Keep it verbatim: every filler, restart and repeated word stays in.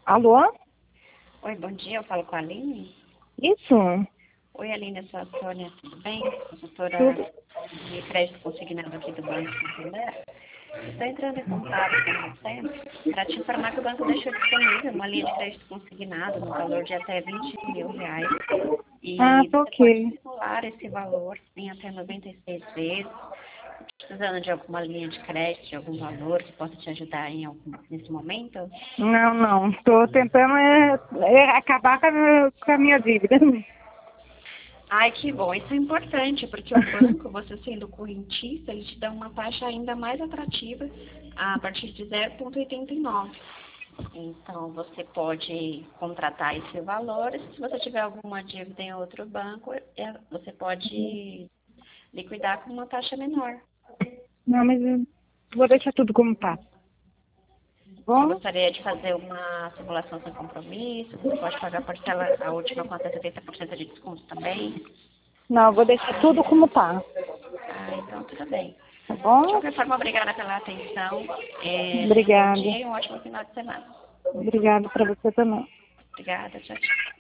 Alô? Oi, bom dia, eu falo com a Aline. Isso? Oi, Aline, eu sou a Sônia, tudo bem? Consultora Tudo. de crédito consignado aqui do Banco Santander. Estou entrando em contato com você para te informar que o banco deixou disponível uma linha de crédito consignado no valor de até vinte mil reais. Ah, E tá você pode ok. simular esse valor em até noventa e seis vezes. Precisando de alguma linha de crédito, de algum valor que possa te ajudar em algum, nesse momento? Não, não. Estou tentando é, é acabar com a, minha, com a minha dívida. Ai, que bom. Isso é importante, porque o banco, você sendo correntista, ele te dá uma taxa ainda mais atrativa a partir de zero vírgula oitenta e nove. Então, você pode contratar esse valor. E se você tiver alguma dívida em outro banco, é- você pode liquidar com uma taxa menor. Não, mas eu vou deixar tudo como tá. Você Bom? gostaria de fazer uma simulação sem compromisso? Você pode pagar a parcela, a última com até setenta por cento de desconto também. Não, eu vou deixar tudo como tá. Ah, então tudo bem. Tá De bom? qualquer forma, obrigada pela atenção. É, tenha um bom Obrigada. dia e um ótimo final de semana. Obrigada para você também. Obrigada, tchau, tchau.